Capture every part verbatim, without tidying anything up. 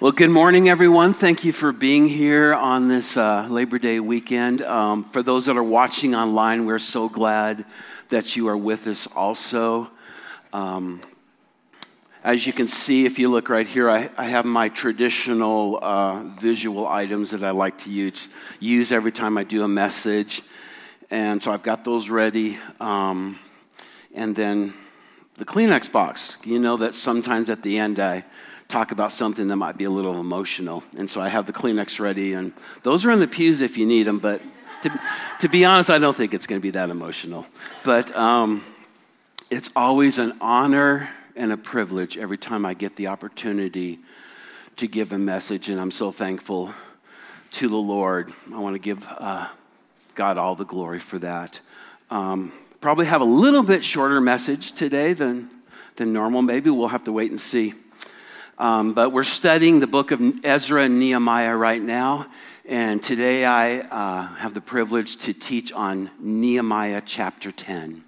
Well, good morning, everyone. Thank you for being here on this uh, Labor Day weekend. Um, for those that are watching online, we're so glad that you are with us also. Um, as you can see, if you look right here, I, I have my traditional uh, visual items that I like to use, use every time I do a message. And so I've got those ready. Um, and then the Kleenex box. You know that sometimes at the end I talk about something that might be a little emotional. And so I have the Kleenex ready, and those are in the pews if you need them, but to, to be honest, I don't think it's going to be that emotional. But um, it's always an honor and a privilege every time I get the opportunity to give a message, and I'm so thankful to the Lord. I want to give uh, God all the glory for that. Um, probably have a little bit shorter message today than, than normal. Maybe we'll have to wait and see. Um, but we're studying the book of Ezra and Nehemiah right now, and today I uh, have the privilege to teach on Nehemiah chapter ten.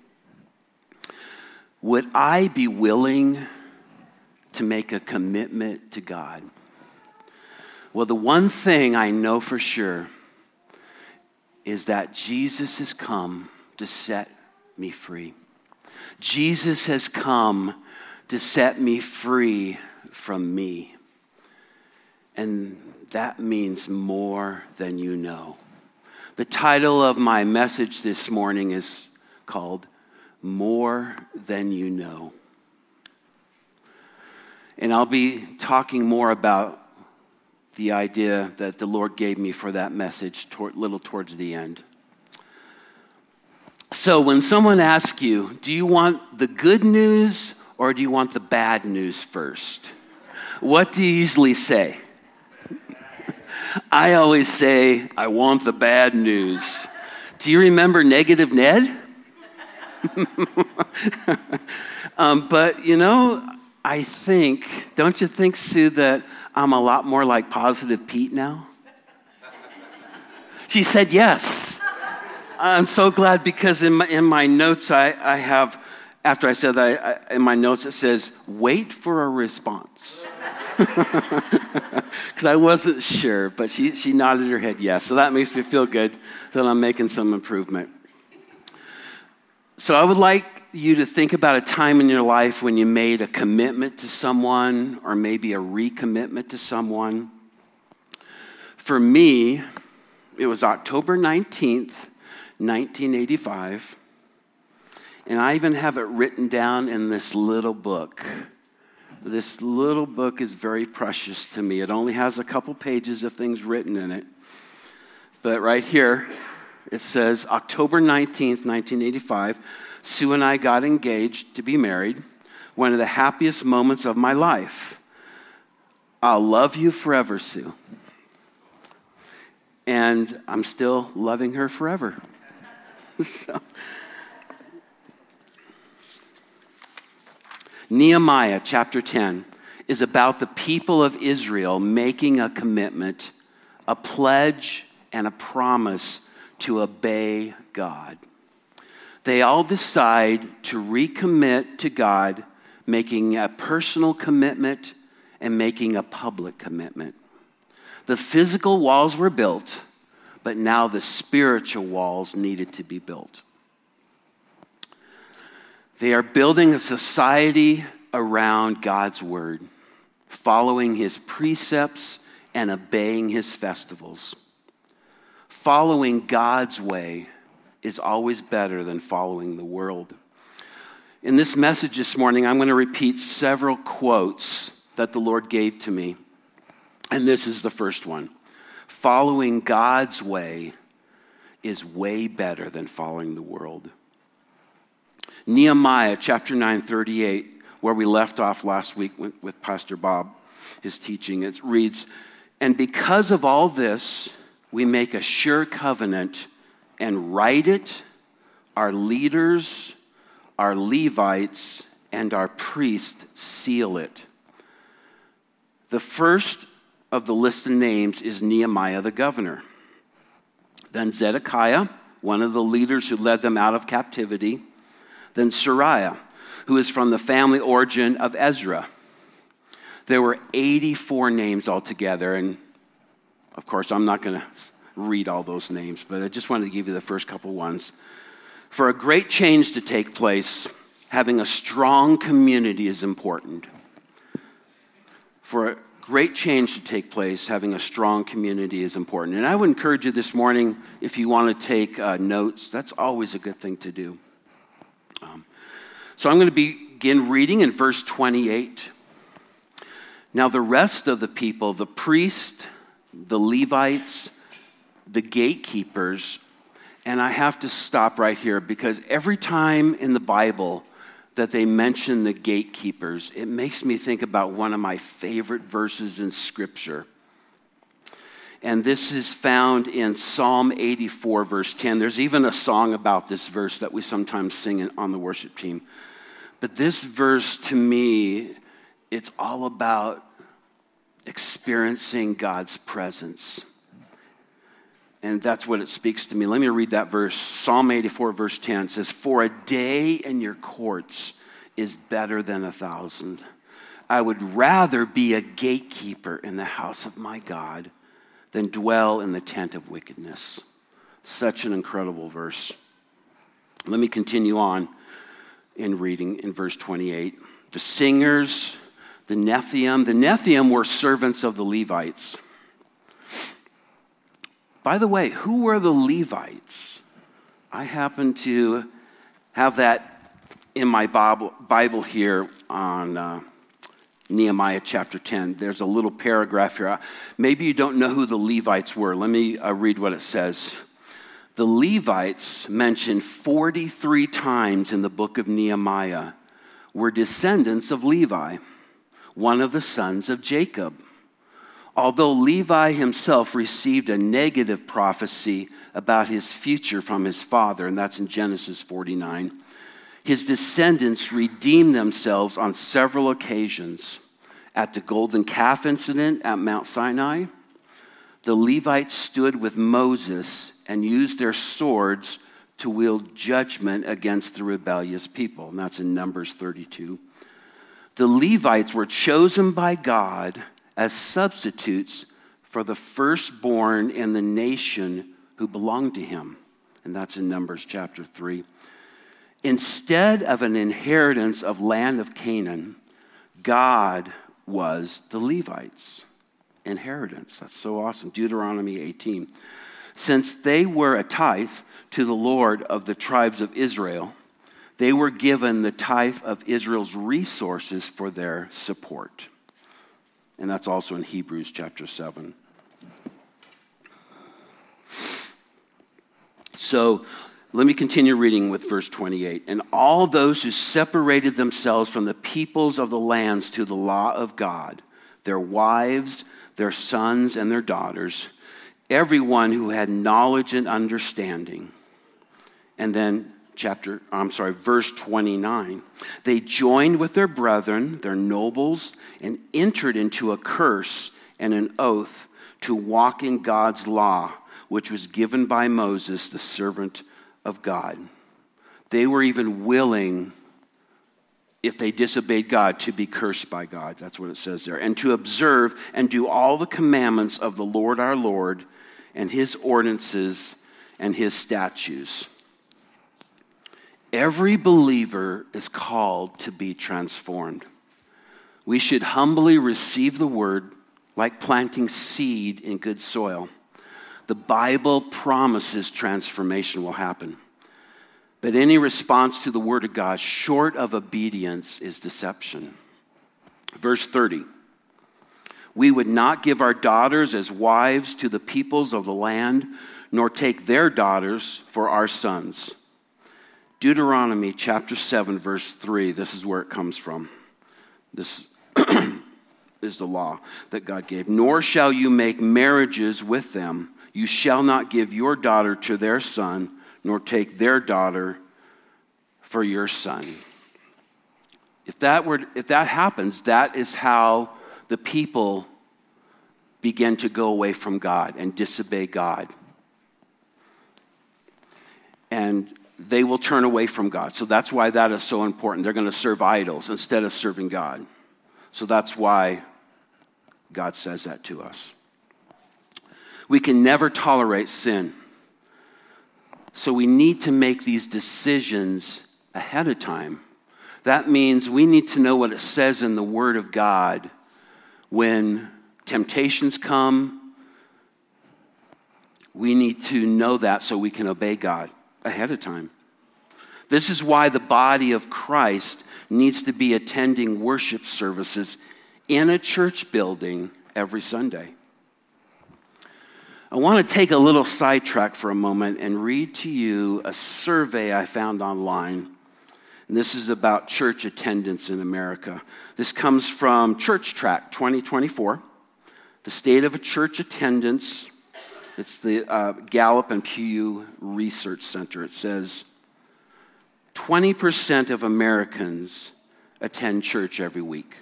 Would I be willing to make a commitment to God? Well, the one thing I know for sure is that Jesus has come to set me free. Jesus has come to set me free from me. And that means more than you know. The title of my message this morning is called More Than You Know. And I'll be talking more about the idea that the Lord gave me for that message a little towards the end. So when someone asks you, do you want the good news or do you want the bad news first? What do you usually say? I always say, I want the bad news. Do you remember Negative Ned? um, but, you know, I think, don't you think, Sue, that I'm a lot more like Positive Pete now? She said yes. I'm so glad because in my, in my notes I, I have, after I said that, I, in my notes it says, wait for a response. Because I wasn't sure, but she, she nodded her head yes. So that makes me feel good that I'm making some improvement. So I would like you to think about a time in your life when you made a commitment to someone or maybe a recommitment to someone. For me, it was October nineteenth, nineteen eighty-five. And I even have it written down in this little book. This little book is very precious to me. It only has a couple pages of things written in it. But right here, it says, October nineteenth, nineteen eighty-five, Sue and I got engaged to be married. One of the happiest moments of my life. I'll love you forever, Sue. And I'm still loving her forever. so... Nehemiah chapter ten is about the people of Israel making a commitment, a pledge, and a promise to obey God. They all decide to recommit to God, making a personal commitment and making a public commitment. The physical walls were built, but now the spiritual walls needed to be built. They are building a society around God's word, following his precepts and obeying his festivals. Following God's way is always better than following the world. In this message this morning, I'm going to repeat several quotes that the Lord gave to me. And this is the first one. Following God's way is way better than following the world. Nehemiah chapter nine, thirty-eight, where we left off last week with, with Pastor Bob, his teaching, it reads, and because of all this, we make a sure covenant and write it, our leaders, our Levites, and our priests seal it. The first of the list of names is Nehemiah the governor. Then Zedekiah, one of the leaders who led them out of captivity. Then Sariah, who is from the family origin of Ezra. There were eighty-four names altogether, and of course, I'm not going to read all those names, but I just wanted to give you the first couple ones. For a great change to take place, having a strong community is important. For a great change to take place, having a strong community is important. And I would encourage you this morning, if you want to take uh, notes, that's always a good thing to do. Um, so I'm going to begin reading in verse twenty-eight. Now the rest of the people, the priest, the Levites, the gatekeepers, and I have to stop right here because every time in the Bible that they mention the gatekeepers, it makes me think about one of my favorite verses in Scripture. And this is found in Psalm eighty-four, verse ten. There's even a song about this verse that we sometimes sing on the worship team. But this verse, to me, it's all about experiencing God's presence. And that's what it speaks to me. Let me read that verse. Psalm eighty-four, verse ten says, "For a day in your courts is better than a thousand. I would rather be a gatekeeper in the house of my God than dwell in the tent of wickedness." Such an incredible verse. Let me continue on in reading in verse twenty-eight. The singers, the Nethium. The Nethium were servants of the Levites. By the way, who were the Levites? I happen to have that in my Bible here on uh, Nehemiah chapter ten. There's a little paragraph here. Maybe you don't know who the Levites were. Let me uh, read what it says. The Levites, mentioned forty-three times in the book of Nehemiah, were descendants of Levi, one of the sons of Jacob. Although Levi himself received a negative prophecy about his future from his father, and that's in Genesis forty-nine, his descendants redeemed themselves on several occasions. At the golden calf incident at Mount Sinai, the Levites stood with Moses and used their swords to wield judgment against the rebellious people, and that's in Numbers thirty-two. The Levites were chosen by God as substitutes for the firstborn in the nation who belonged to him. And that's in Numbers chapter three. Instead of an inheritance of land of Canaan, God was the Levites' inheritance. That's so awesome. Deuteronomy eighteen. Since they were a tithe to the Lord of the tribes of Israel, they were given the tithe of Israel's resources for their support. And that's also in Hebrews chapter seven. So let me continue reading with verse twenty-eight. And all those who separated themselves from the peoples of the lands to the law of God, their wives, their sons, and their daughters, everyone who had knowledge and understanding. And then chapter, I'm sorry, verse twenty-nine. They joined with their brethren, their nobles, and entered into a curse and an oath to walk in God's law, which was given by Moses, the servant of God. They were even willing, if they disobeyed God, to be cursed by God. That's what it says there. And to observe and do all the commandments of the Lord our Lord and his ordinances and his statutes. Every believer is called to be transformed. We should humbly receive the word like planting seed in good soil. The Bible promises transformation will happen. But any response to the word of God short of obedience is deception. Verse thirty. We would not give our daughters as wives to the peoples of the land, nor take their daughters for our sons. Deuteronomy chapter seven, verse three, this is where it comes from. This is the law that God gave. Nor shall you make marriages with them. You shall not give your daughter to their son, nor take their daughter for your son. If that were, if that happens, that is how the people begin to go away from God and disobey God. And they will turn away from God. So that's why that is so important. They're going to serve idols instead of serving God. So that's why God says that to us. We can never tolerate sin. So we need to make these decisions ahead of time. That means we need to know what it says in the Word of God when temptations come. We need to know that so we can obey God ahead of time. This is why the body of Christ needs to be attending worship services in a church building every Sunday. I want to take a little sidetrack for a moment and read to you a survey I found online. And this is about church attendance in America. This comes from Church Track twenty twenty-four, the state of a church attendance. It's the uh, Gallup and Pew Research Center. It says twenty percent of Americans attend church every week.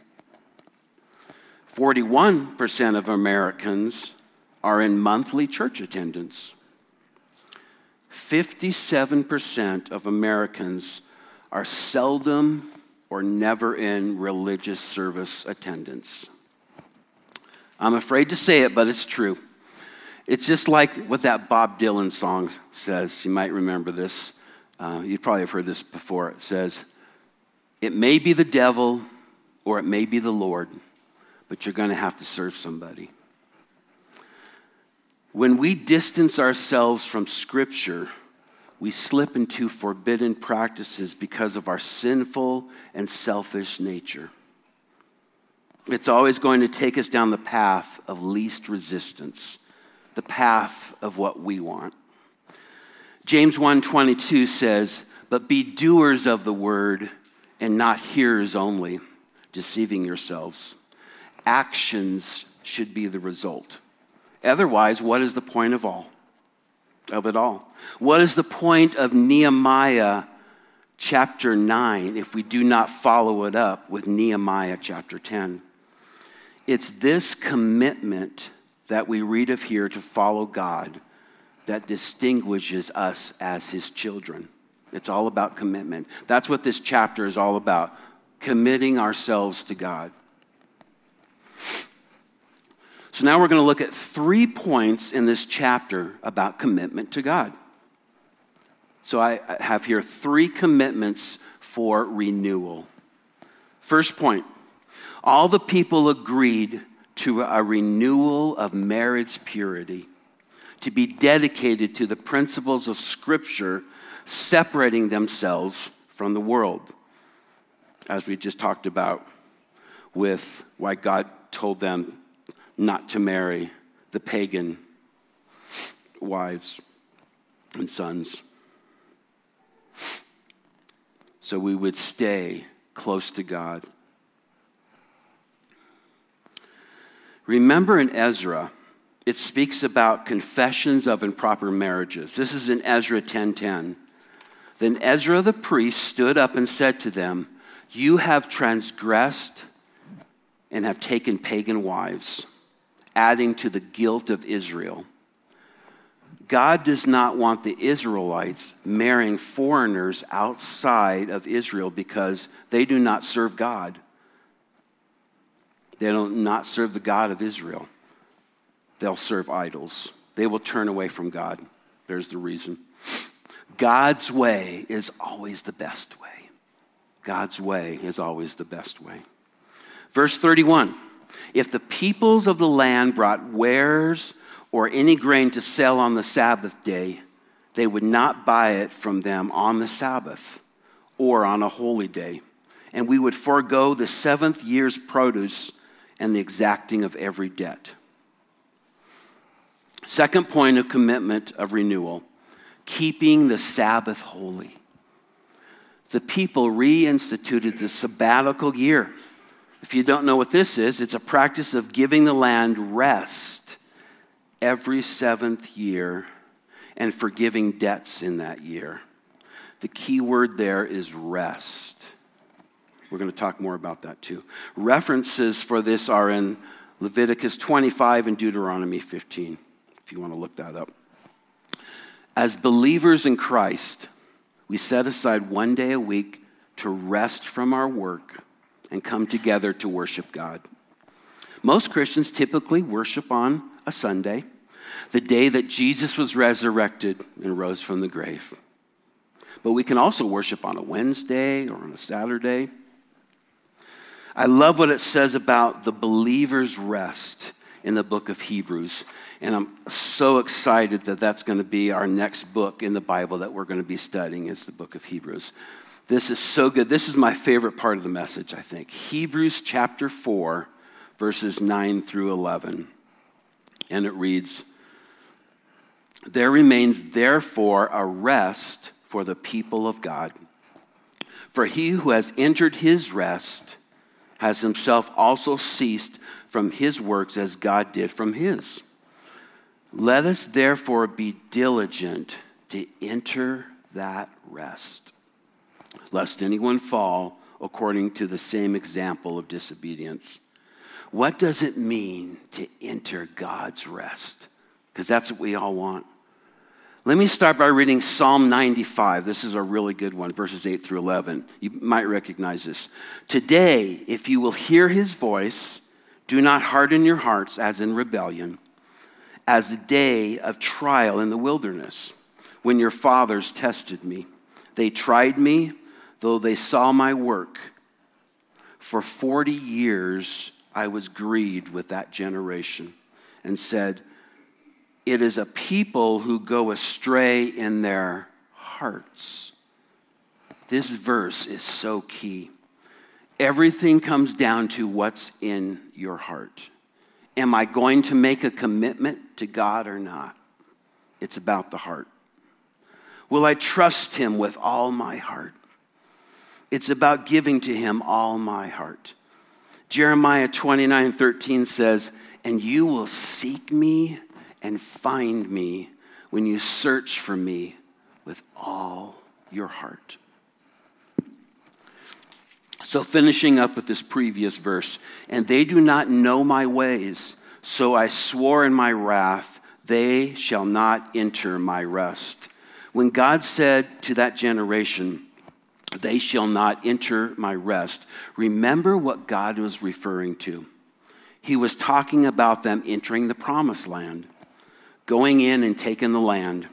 forty-one percent of Americans are in monthly church attendance. fifty-seven percent of Americans are seldom or never in religious service attendance. I'm afraid to say it, but it's true. It's just like what that Bob Dylan song says. You might remember this. Uh, you probably have heard this before. It says, "It may be the devil or it may be the Lord, but you're going to have to serve somebody." When we distance ourselves from Scripture, we slip into forbidden practices because of our sinful and selfish nature. It's always going to take us down the path of least resistance, the path of what we want. James one twenty-two says, "But be doers of the word and not hearers only, deceiving yourselves." Actions should be the result. Otherwise, what is the point of all? Of it all? What is the point of Nehemiah chapter nine if we do not follow it up with Nehemiah chapter ten? It's this commitment that we read of here to follow God that distinguishes us as his children. It's all about commitment. That's what this chapter is all about, committing ourselves to God. So now we're going to look at three points in this chapter about commitment to God. So I have here three commitments for renewal. First point, all the people agreed to a renewal of marriage purity, to be dedicated to the principles of Scripture, separating themselves from the world, as we just talked about with why God told them not to marry the pagan wives and sons. So we would stay close to God. Remember in Ezra, it speaks about confessions of improper marriages. This is in Ezra ten ten. Then Ezra the priest stood up and said to them, "You have transgressed and have taken pagan wives, adding to the guilt of Israel." God does not want the Israelites marrying foreigners outside of Israel because they do not serve God. They do not serve the God of Israel. They'll serve idols. They will turn away from God. There's the reason. God's way is always the best way. God's way is always the best way. Verse thirty-one, if the peoples of the land brought wares or any grain to sell on the Sabbath day, they would not buy it from them on the Sabbath or on a holy day, and we would forego the seventh year's produce and the exacting of every debt. Second point of commitment of renewal, keeping the Sabbath holy. The people reinstituted the sabbatical year. If you don't know what this is, it's a practice of giving the land rest every seventh year and forgiving debts in that year. The key word there is rest. We're going to talk more about that too. References for this are in Leviticus twenty-five and Deuteronomy fifteen, if you want to look that up. As believers in Christ, we set aside one day a week to rest from our work and come together to worship God. Most Christians typically worship on a Sunday, the day that Jesus was resurrected and rose from the grave. But we can also worship on a Wednesday or on a Saturday. I love what it says about the believer's rest in the book of Hebrews. And I'm so excited that that's going to be our next book in the Bible that we're going to be studying is the book of Hebrews. This is so good. This is my favorite part of the message, I think. Hebrews chapter four, verses nine through eleven. And it reads, "There remains therefore a rest for the people of God. For he who has entered his rest has himself also ceased from his works as God did from his. Let us therefore be diligent to enter that rest, lest anyone fall according to the same example of disobedience." What does it mean to enter God's rest? Because that's what we all want. Let me start by reading Psalm ninety-five. This is a really good one, verses eight through eleven. You might recognize this. "Today, if you will hear his voice, do not harden your hearts as in rebellion, as the day of trial in the wilderness, when your fathers tested me. They tried me, though they saw my work. For forty years I was grieved with that generation and said, 'It is a people who go astray in their hearts.'" This verse is so key. Everything comes down to what's in your heart. Am I going to make a commitment to God or not? It's about the heart. Will I trust him with all my heart? It's about giving to him all my heart. Jeremiah twenty-nine thirteen says, "And you will seek me and find me when you search for me with all your heart." So finishing up with this previous verse, "And they do not know my ways, so I swore in my wrath, they shall not enter my rest." When God said to that generation, "They shall not enter my rest," remember what God was referring to. He was talking about them entering the promised land, going in and taking the land.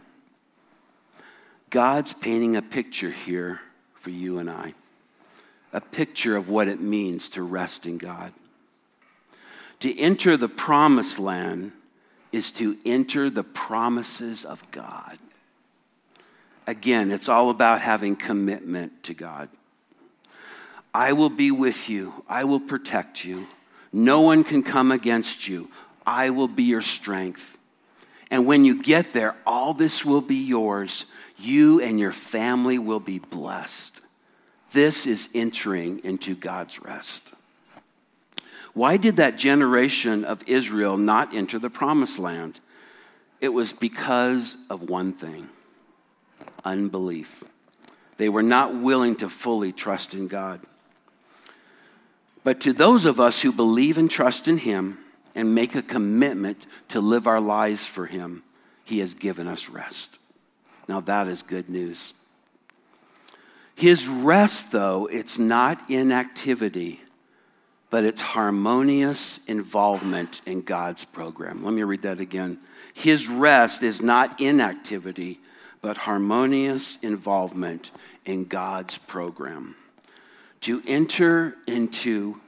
God's painting a picture here for you and I, a picture of what it means to rest in God. To enter the promised land is to enter the promises of God. Again, it's all about having commitment to God. "I will be with you. I will protect you. No one can come against you. I will be your strength. And when you get there, all this will be yours. You and your family will be blessed." This is entering into God's rest. Why did that generation of Israel not enter the promised land? It was because of one thing: unbelief. They were not willing to fully trust in God. But to those of us who believe and trust in him and make a commitment to live our lives for him, he has given us rest. Now that is good news. His rest, though, it's not inactivity, but it's harmonious involvement in God's program. Let me read that again. His rest is not inactivity, but harmonious involvement in God's program. To enter into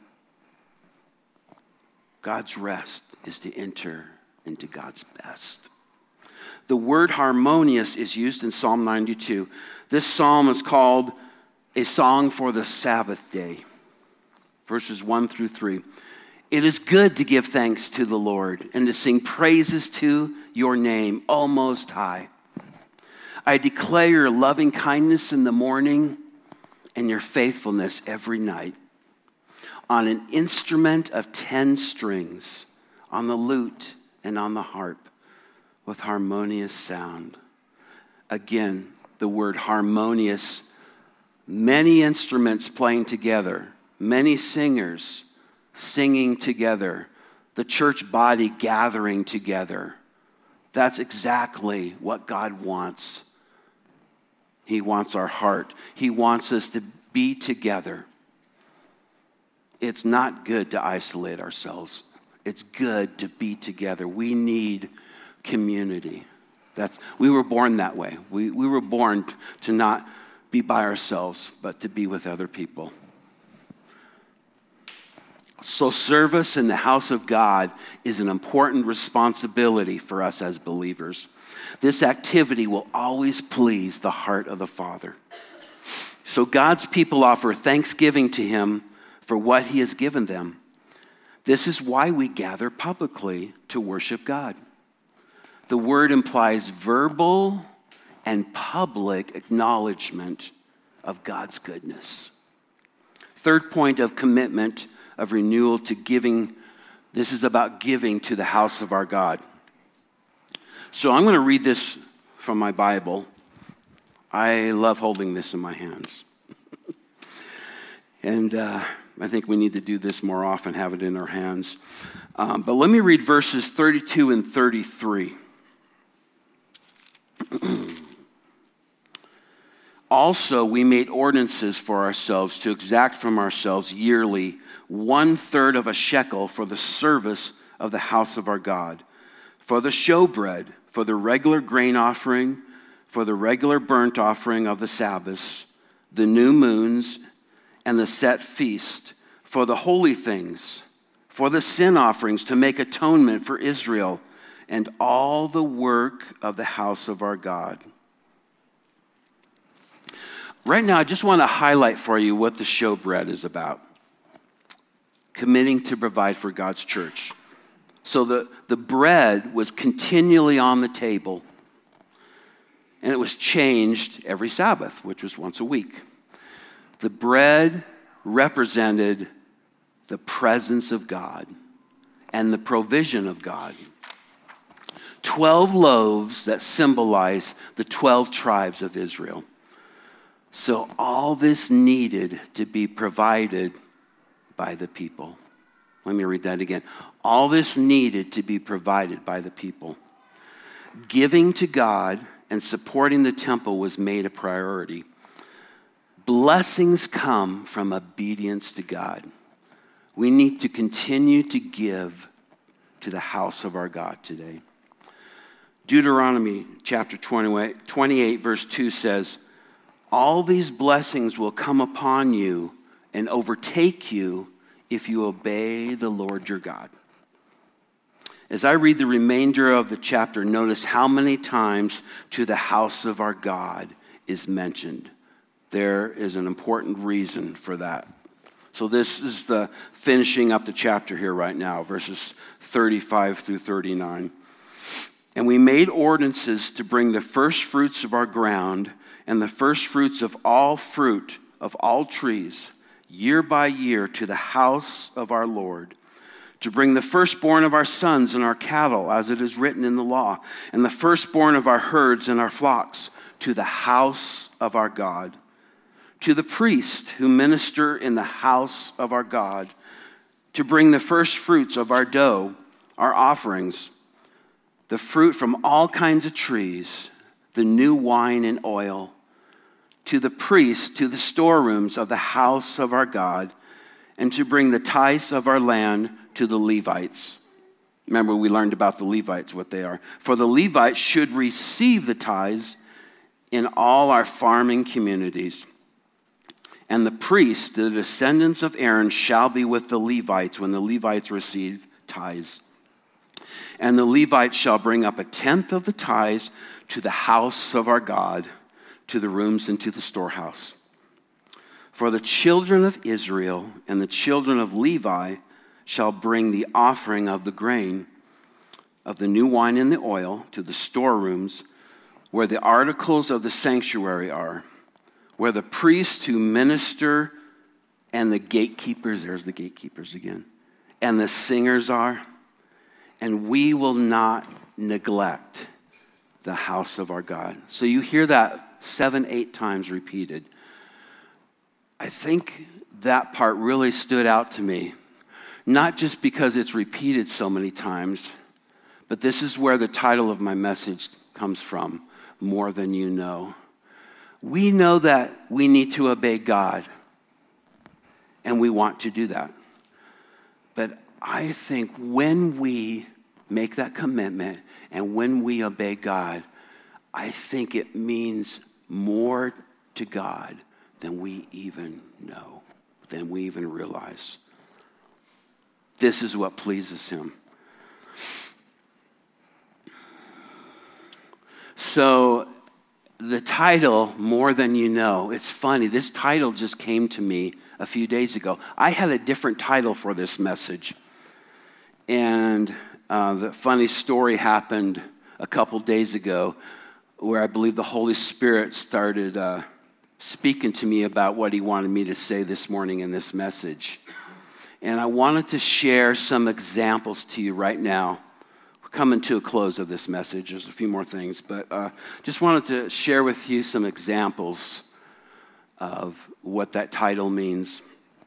God's rest is to enter into God's best. The word harmonious is used in Psalm ninety-two. This psalm is called a song for the Sabbath day. Verses one through three. "It is good to give thanks to the Lord and to sing praises to your name, O Most High. I declare your loving kindness in the morning and your faithfulness every night. On an instrument of ten strings, on the lute and on the harp, with harmonious sound." Again, the word harmonious, many instruments playing together, many singers singing together, the church body gathering together. That's exactly what God wants. He wants our heart. He wants us to be together. It's not good to isolate ourselves. It's good to be together. We need community. That's, we were born that way. We, we were born to not be by ourselves, but to be with other people. So service in the house of God is an important responsibility for us as believers. This activity will always please the heart of the Father. So God's people offer thanksgiving to him for what he has given them. This is why we gather publicly to worship God. The word implies verbal and public acknowledgement of God's goodness. Third point of commitment of renewal to giving. This is about giving to the house of our God. So I'm going to read this from my Bible. I love holding this in my hands. and uh, I think we need to do this more often, have it in our hands. Um, but let me read verses thirty-two and thirty-three. Also, we made ordinances for ourselves to exact from ourselves yearly one third of a shekel for the service of the house of our God, for the showbread, for the regular grain offering, for the regular burnt offering of the Sabbaths, the new moons, and the set feast, for the holy things, for the sin offerings to make atonement for Israel, and all the work of the house of our God. Right now, I just want to highlight for you what the showbread is about. Committing to provide for God's church. So the, the bread was continually on the table, and it was changed every Sabbath, which was once a week. The bread represented the presence of God and the provision of God. Twelve loaves that symbolize the twelve tribes of Israel. So all this needed to be provided by the people. Let me read that again. All this needed to be provided by the people. Giving to God and supporting the temple was made a priority. Blessings come from obedience to God. We need to continue to give to the house of our God today. Deuteronomy chapter twenty-eight, verse two says, all these blessings will come upon you and overtake you if you obey the Lord your God. As I read the remainder of the chapter, notice how many times to the house of our God is mentioned. There is an important reason for that. So this is the finishing up the chapter here right now, verses thirty-five through thirty-nine. And we made ordinances to bring the first fruits of our ground and the first fruits of all fruit of all trees, year by year, to the house of our Lord, to bring the firstborn of our sons and our cattle, as it is written in the law, and the firstborn of our herds and our flocks, to the house of our God, to the priests who minister in the house of our God, to bring the first fruits of our dough, our offerings, the fruit from all kinds of trees, the new wine and oil, to the priests, to the storerooms of the house of our God, and to bring the tithes of our land to the Levites. Remember, we learned about the Levites, what they are. For the Levites should receive the tithes in all our farming communities. And the priests, the descendants of Aaron, shall be with the Levites when the Levites receive tithes. And the Levites shall bring up a tenth of the tithes to the house of our God, to the rooms and to the storehouse. For the children of Israel and the children of Levi shall bring the offering of the grain, of the new wine and the oil, to the storerooms where the articles of the sanctuary are, where the priests who minister and the gatekeepers, there's the gatekeepers again, and the singers are. And we will not neglect the house of our God. So you hear that seven, eight times repeated. I think that part really stood out to me, not just because it's repeated so many times, but this is where the title of my message comes from, More Than You Know. We know that we need to obey God, and we want to do that. But I think when we make that commitment and when we obey God, I think it means more to God than we even know, than we even realize. This is what pleases him. So the title, More Than You Know, it's funny. This title just came to me a few days ago. I had a different title for this message. And uh, the funny story happened a couple days ago where I believe the Holy Spirit started uh, speaking to me about what he wanted me to say this morning in this message. And I wanted to share some examples to you right now. We're coming to a close of this message. There's a few more things, but uh, just wanted to share with you some examples of what that title means.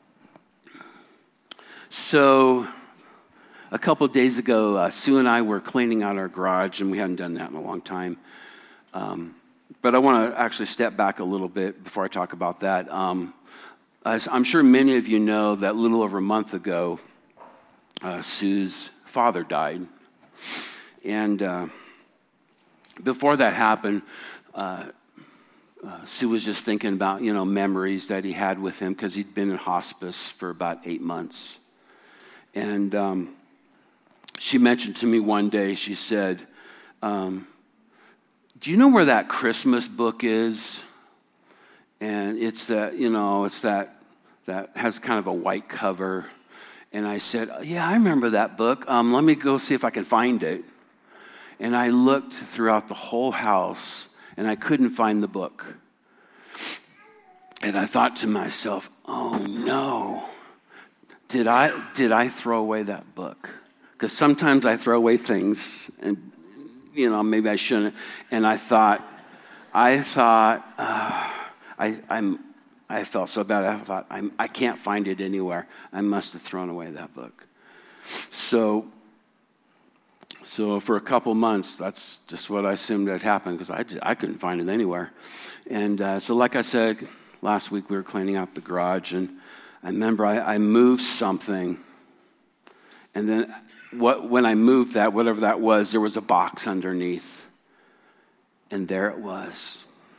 So a couple of days ago, uh, Sue and I were cleaning out our garage, and we hadn't done that in a long time. Um, but I want to actually step back a little bit before I talk about that. Um, I'm sure many of you know that a little over a month ago, uh, Sue's father died. And uh, before that happened, uh, uh, Sue was just thinking about, you know, memories that he had with him because he'd been in hospice for about eight months. And um, she mentioned to me one day, she said, um, do you know where that Christmas book is? And it's that, you know, it's that, that has kind of a white cover. And I said, yeah, I remember that book. Um, let me go see if I can find it. And I looked throughout the whole house, and I couldn't find the book. And I thought to myself, oh no, did I did I throw away that book? Because sometimes I throw away things, and you know maybe I shouldn't. And I thought, I thought, uh, I I'm I felt so bad. I thought I'm, I can't find it anywhere. I must have thrown away that book. So. So for a couple months, that's just what I assumed had happened because I, I couldn't find it anywhere. And uh, so like I said, last week we were cleaning out the garage, and I remember I, I moved something. And then what, when I moved that, whatever that was, there was a box underneath. And there it was.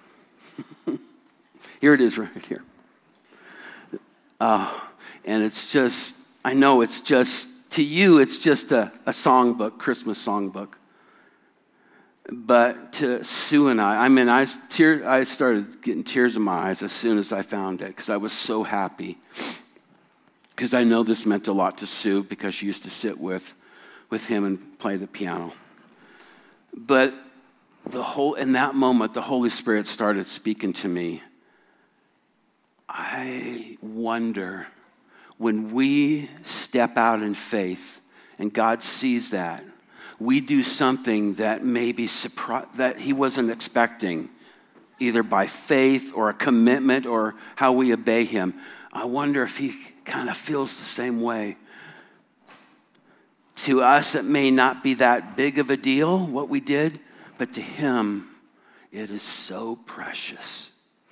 Here it is right here. Uh, and it's just, I know it's just, to you, it's just a, a songbook, Christmas songbook. But to Sue and I, I mean, I, tear, I started getting tears in my eyes as soon as I found it because I was so happy. Because I know this meant a lot to Sue because she used to sit with, with him and play the piano. But the whole in that moment, the Holy Spirit started speaking to me. I wonder, when we step out in faith and God sees that, we do something that maybe surpri- that he wasn't expecting, either by faith or a commitment or how we obey him. I wonder if he kind of feels the same way. To us, it may not be that big of a deal, what we did, but to him, it is so precious.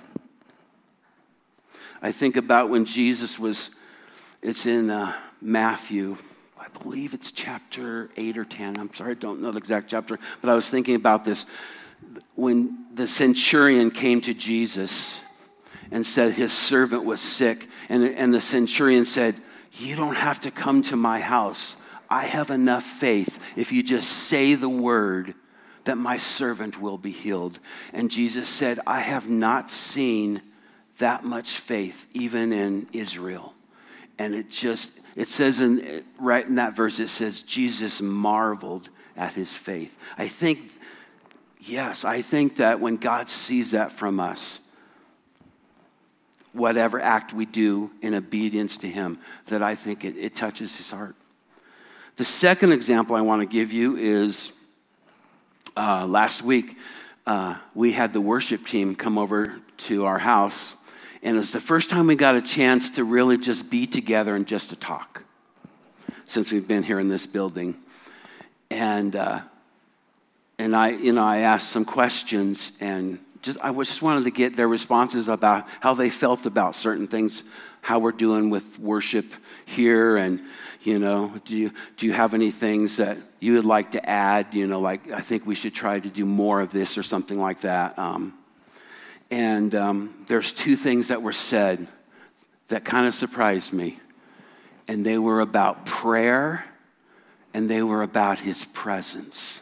I think about when Jesus was It's in uh, Matthew, I believe it's chapter eight or ten. I'm sorry, I don't know the exact chapter, but I was thinking about this. When the centurion came to Jesus and said his servant was sick, and, and the centurion said, you don't have to come to my house. I have enough faith if you just say the word that my servant will be healed. And Jesus said, I have not seen that much faith, even in Israel. And it just, it says in right in that verse, it says, Jesus marveled at his faith. I think, yes, I think that when God sees that from us, whatever act we do in obedience to him, that I think it, it touches his heart. The second example I want to give you is uh, last week, uh, we had the worship team come over to our house. And it's the first time we got a chance to really just be together and just to talk since we've been here in this building. And uh, and I, you know, I asked some questions, and just I just wanted to get their responses about how they felt about certain things, how we're doing with worship here, and you know, do you do you have any things that you would like to add? You know, like I think we should try to do more of this or something like that. Um, and um, there's two things that were said that kind of surprised me, and they were about prayer, and they were about His presence.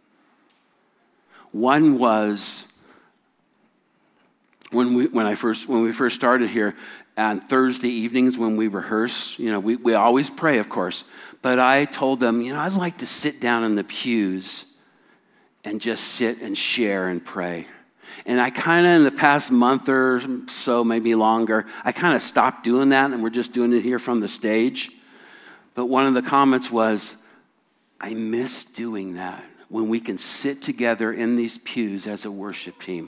One was when we when I first when we first started here on Thursday evenings when we rehearse. You know, we, we always pray, of course, but I told them, you know, I'd like to sit down in the pews and just sit and share and pray. And I kind of, in the past month or so, maybe longer, I kind of stopped doing that, and we're just doing it here from the stage. But one of the comments was, I miss doing that, when we can sit together in these pews as a worship team.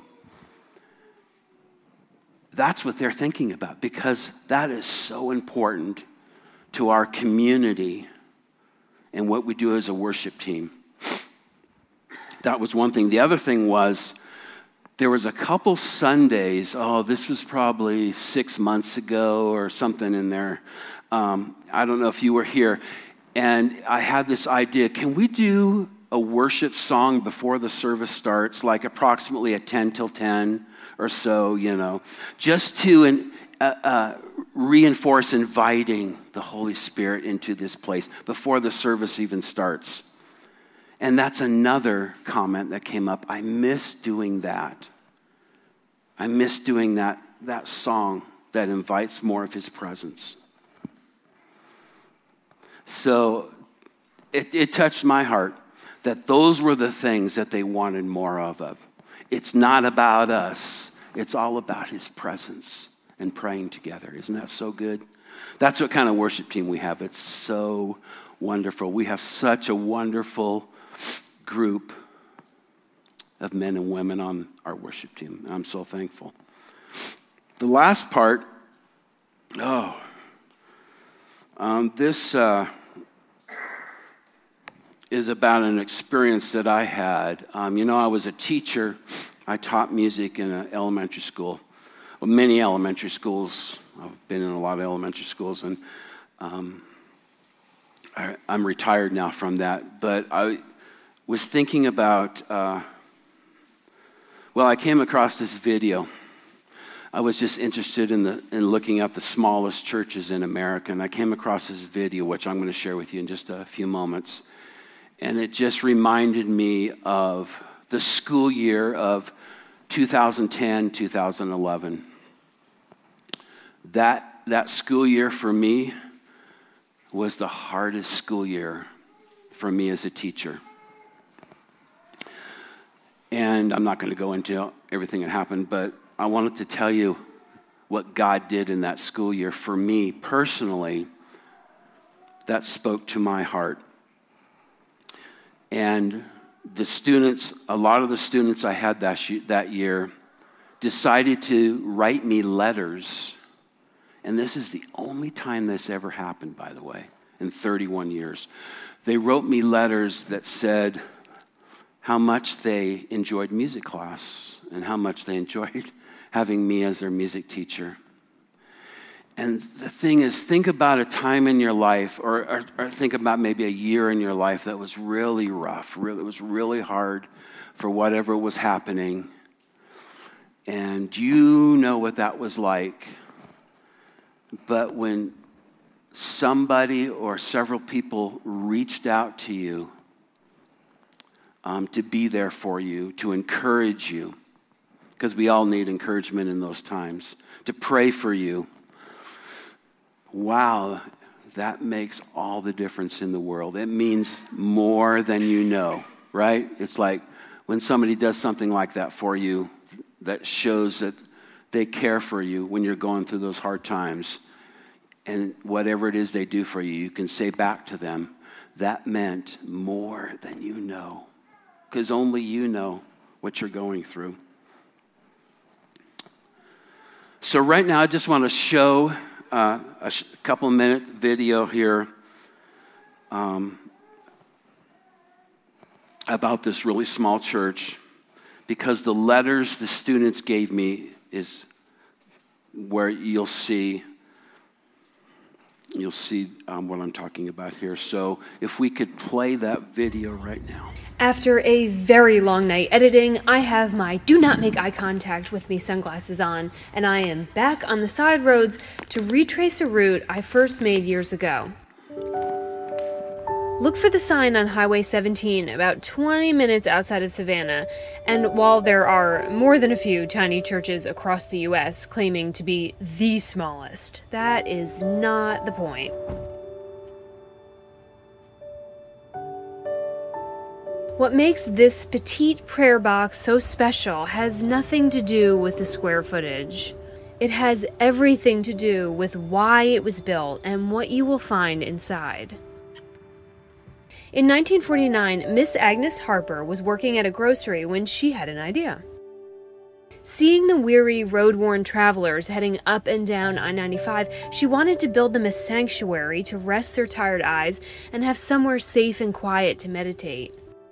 That's what they're thinking about, because that is so important to our community and what we do as a worship team. That was one thing. The other thing was, there was a couple Sundays, oh, this was probably six months ago or something in there. Um, I don't know if you were here. And I had this idea, can we do a worship song before the service starts, like approximately at ten till ten or so, you know, just to uh, uh, reinforce inviting the Holy Spirit into this place before the service even starts. And that's another comment that came up. I miss doing that. I miss doing that, that song that invites more of His presence. So it, it touched my heart that those were the things that they wanted more of. of. It's not about us. It's all about His presence and praying together. Isn't that so good? That's what kind of worship team we have. It's so wonderful. We have such a wonderful group of men and women on our worship team. I'm so thankful. The last part, oh, um, this uh, is about an experience that I had. Um, you know, I was a teacher. I taught music in an elementary school. Well, many elementary schools. I've been in a lot of elementary schools, and um, I, I'm retired now from that. But I was thinking about, uh, well, I came across this video. I was just interested in the in looking at the smallest churches in America, and I came across this video, which I'm going to share with you in just a few moments. And it just reminded me of the school year of two thousand ten, two thousand eleven. That, that school year for me was the hardest school year for me as a teacher. And I'm not going to go into everything that happened, but I wanted to tell you what God did in that school year. For me personally, that spoke to my heart. And the students, a lot of the students I had that, that year decided to write me letters. And this is the only time this ever happened, by the way, in thirty-one years. They wrote me letters that said how much they enjoyed music class and how much they enjoyed having me as their music teacher. And the thing is, think about a time in your life, or, or, or think about maybe a year in your life that was really rough, really, it was really hard for whatever was happening. And you know what that was like. But when somebody or several people reached out to you um, to be there for you, to encourage you, because we all need encouragement in those times, to pray for you, wow, that makes all the difference in the world. It means more than you know, right? It's like when somebody does something like that for you, that shows that they care for you when you're going through those hard times. And whatever it is they do for you, you can say back to them, that meant more than you know. Because only you know what you're going through. So right now, I just want to show uh, a sh- couple minute video here um, about this really small church. because the letters the students gave me is where you'll see You'll see um, what I'm talking about here. So if we could play that video right now. After a very long night editing, I have my do not make eye contact with me sunglasses on, and I am back on the side roads to retrace a route I first made years ago. Look for the sign on Highway seventeen about twenty minutes outside of Savannah, and while there are more than a few tiny churches across the U S claiming to be the smallest, that is not the point. What makes this petite prayer box so special has nothing to do with the square footage. It has everything to do with why it was built and what you will find inside. In nineteen forty-nine, Miss Agnes Harper was working at a grocery when she had an idea. Seeing the weary, road-worn travelers heading up and down I ninety-five, she wanted to build them a sanctuary to rest their tired eyes and have somewhere safe and quiet to meditate.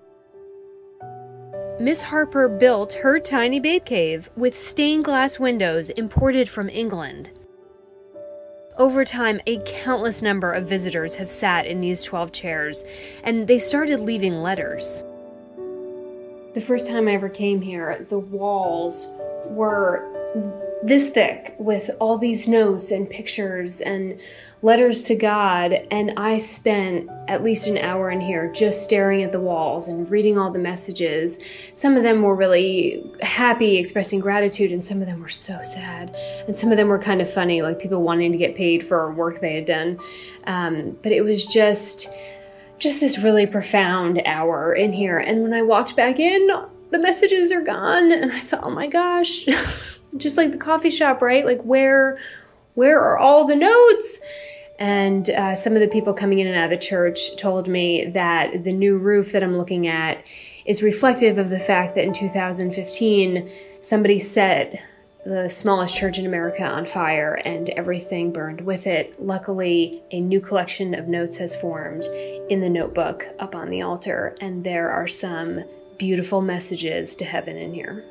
Miss Harper built her tiny babe cave with stained glass windows imported from England. Over time, a countless number of visitors have sat in these twelve chairs, and they started leaving letters. The first time I ever came here, the walls were this thick with all these notes and pictures and letters to God, and I spent at least an hour in here just staring at the walls and reading all the messages. Some of them were really happy, expressing gratitude, and some of them were so sad. And some of them were kind of funny, like people wanting to get paid for work they had done. Um, but it was just, just this really profound hour in here. And when I walked back in, the messages are gone, and I thought, oh my gosh, just like the coffee shop, right? Like where, where are all the notes? And uh, some of the people coming in and out of the church told me that the new roof that I'm looking at is reflective of the fact that in two thousand fifteen, somebody set the smallest church in America on fire and everything burned with it. Luckily, a new collection of notes has formed in the notebook up on the altar, and there are some beautiful messages to heaven in here.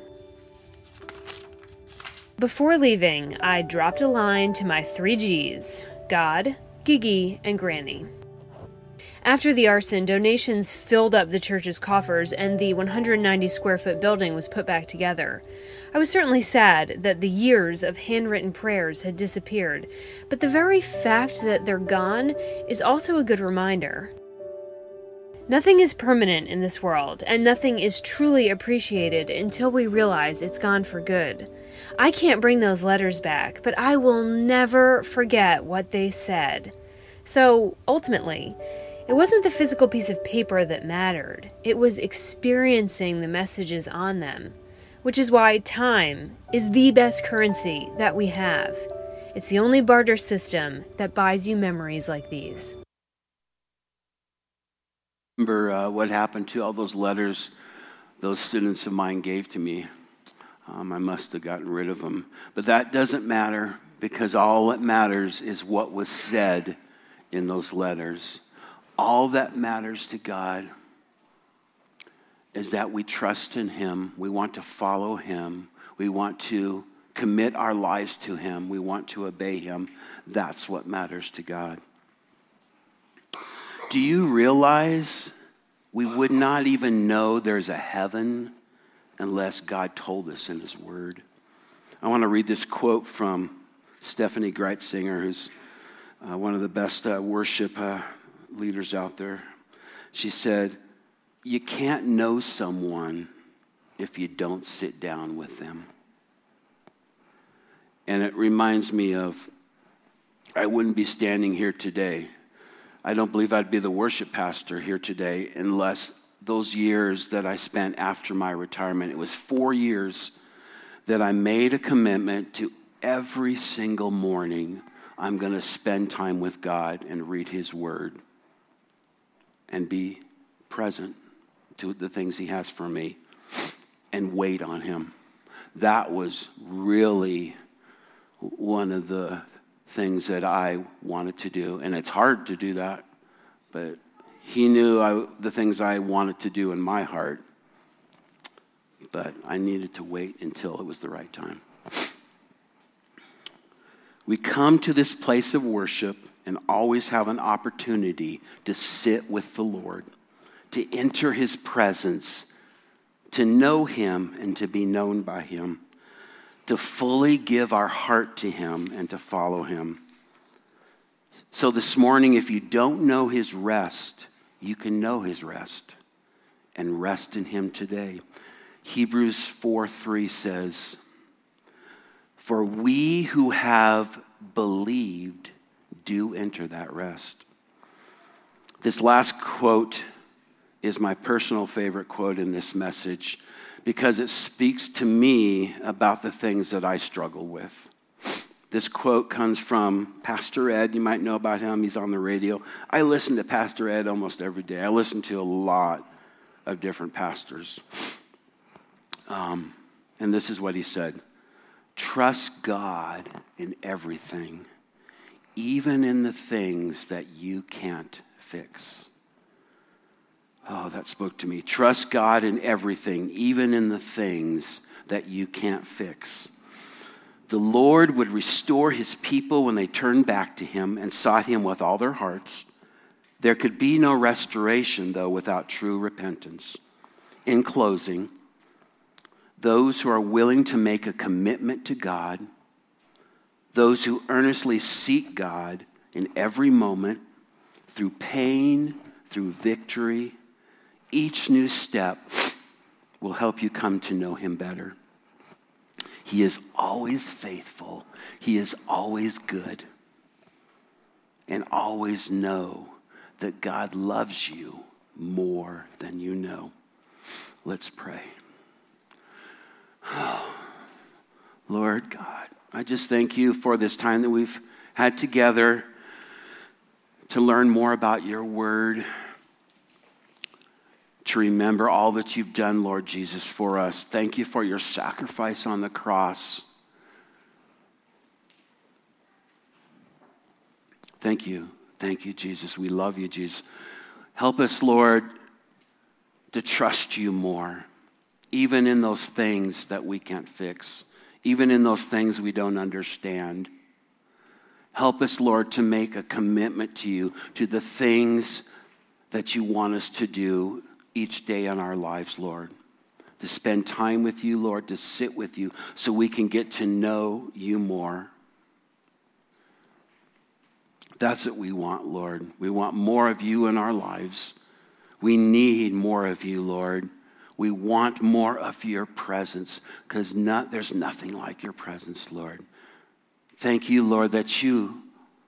Before leaving, I dropped a line to my three G's: God, Gigi, and Granny. After the arson, donations filled up the church's coffers and the one hundred ninety square foot building was put back together. I was certainly sad that the years of handwritten prayers had disappeared, but the very fact that they're gone is also a good reminder. Nothing is permanent in this world, and nothing is truly appreciated until we realize it's gone for good. I can't bring those letters back, but I will never forget what they said. So, ultimately, it wasn't the physical piece of paper that mattered. It was experiencing the messages on them, which is why time is the best currency that we have. It's the only barter system that buys you memories like these. Remember uh, what happened to all those letters those students of mine gave to me. Um, I must have gotten rid of them. But that doesn't matter, because all that matters is what was said in those letters. All that matters to God is that we trust in Him. We want to follow Him. We want to commit our lives to Him. We want to obey Him. That's what matters to God. Do you realize we would not even know there's a heaven unless God told us in His Word? I want to read this quote from Stephanie Greitsinger, who's uh, one of the best uh, worship uh, leaders out there. She said, "You can't know someone if you don't sit down with them." And it reminds me of, I wouldn't be standing here today. I don't believe I'd be the worship pastor here today unless those years that I spent after my retirement, it was four years that I made a commitment to every single morning, I'm going to spend time with God and read His Word and be present to the things He has for me and wait on Him. That was really one of the things that I wanted to do. And it's hard to do that, but He knew I, the things I wanted to do in my heart. but I needed to wait until it was the right time. We come to this place of worship and always have an opportunity to sit with the Lord, to enter his presence, to know him and to be known by him, to fully give our heart to him and to follow him. So this morning, if you don't know his rest, you can know his rest and rest in him today. Hebrews four three says, "For we who have believed do enter that rest." This last quote is my personal favorite quote in this message because it speaks to me about the things that I struggle with. This quote comes from Pastor Ed. You might know about him. He's on the radio. I listen to Pastor Ed almost every day. I listen to a lot of different pastors. Um, and this is what he said: "Trust God in everything, even in the things that you can't fix." Oh, that spoke to me. Trust God in everything, even in the things that you can't fix. The Lord would restore his people when they turned back to him and sought him with all their hearts. There could be no restoration, though, without true repentance. In closing, those who are willing to make a commitment to God, those who earnestly seek God in every moment, through pain, through victory, each new step will help you come to know him better. He is always faithful. He is always good. And always know that God loves you more than you know. Let's pray. Oh, Lord God, I just thank you for this time that we've had together to learn more about your word, to remember all that you've done, Lord Jesus, for us. Thank you for your sacrifice on the cross. Thank you. Thank you, Jesus. We love you, Jesus. Help us, Lord, to trust you more, even in those things that we can't fix, even in those things we don't understand. Help us, Lord, to make a commitment to you, to the things that you want us to do each day in our lives, Lord. To spend time with you, Lord, to sit with you so we can get to know you more. That's what we want, Lord. We want more of you in our lives. We need more of you, Lord. We want more of your presence because not, there's nothing like your presence, Lord. Thank you, Lord, that you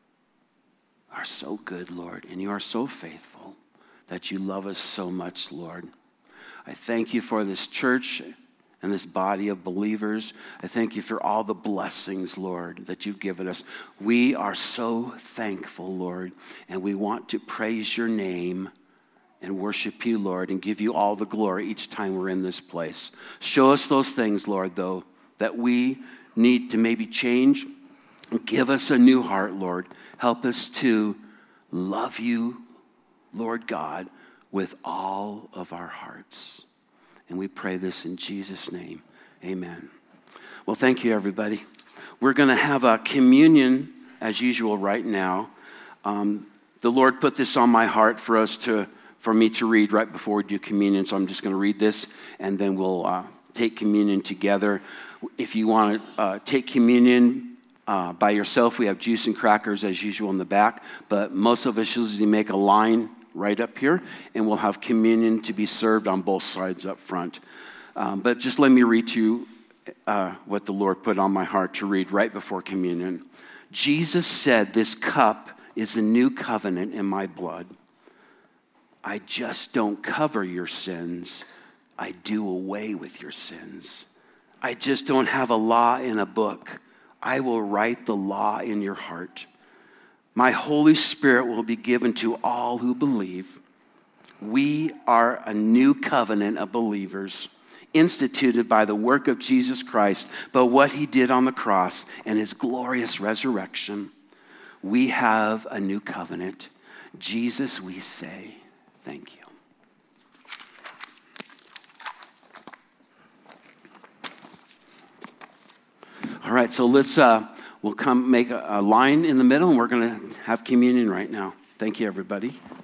are so good, Lord, and you are so faithful, that you love us so much, Lord. I thank you for this church and this body of believers. I thank you for all the blessings, Lord, that you've given us. We are so thankful, Lord, and we want to praise your name and worship you, Lord, and give you all the glory each time we're in this place. Show us those things, Lord, though, that we need to maybe change. Give us a new heart, Lord. Help us to love you, Lord God, with all of our hearts. And we pray this in Jesus' name. Amen. Well, thank you, everybody. We're going to have a communion as usual right now. Um, the Lord put this on my heart for us to, for me to read right before we do communion. So I'm just going to read this, and then we'll uh, take communion together. If you want to uh, take communion Uh, by yourself, we have juice and crackers as usual in the back, but most of us usually make a line right up here, and we'll have communion to be served on both sides up front. Um, but just let me read to you uh, what the Lord put on my heart to read right before communion. Jesus said, "This cup is a new covenant in my blood. I just don't cover your sins. I do away with your sins. I just don't have a law in a book. I will write the law in your heart. My Holy Spirit will be given to all who believe. We are a new covenant of believers, instituted by the work of Jesus Christ, but what he did on the cross and his glorious resurrection. We have a new covenant. Jesus, we say, thank you." All right, so let's, uh, we'll come make a, a line in the middle, and we're going to have communion right now. Thank you, everybody.